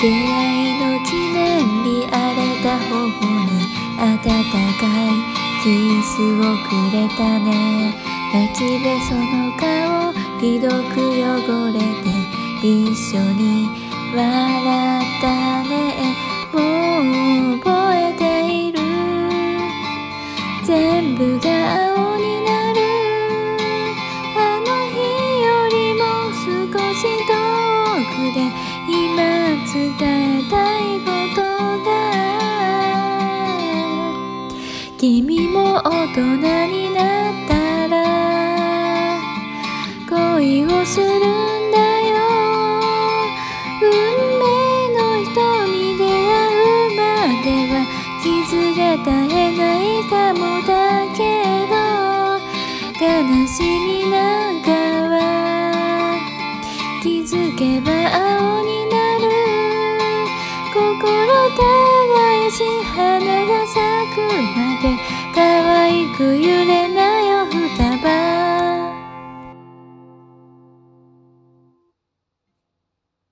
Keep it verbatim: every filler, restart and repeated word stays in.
出会いの記念日、荒れた頬に温かいキスをくれたね。泣きべその顔ひどく汚れて一緒に笑ったね。もう覚えている、全部が青になる。あの日よりも少し遠くで今伝えたいことが、君も大人になったら恋をするんだよ。運命の人に出会うまでは傷が絶えないかもだけど、悲しみなんかは気づけば青になる。心耕し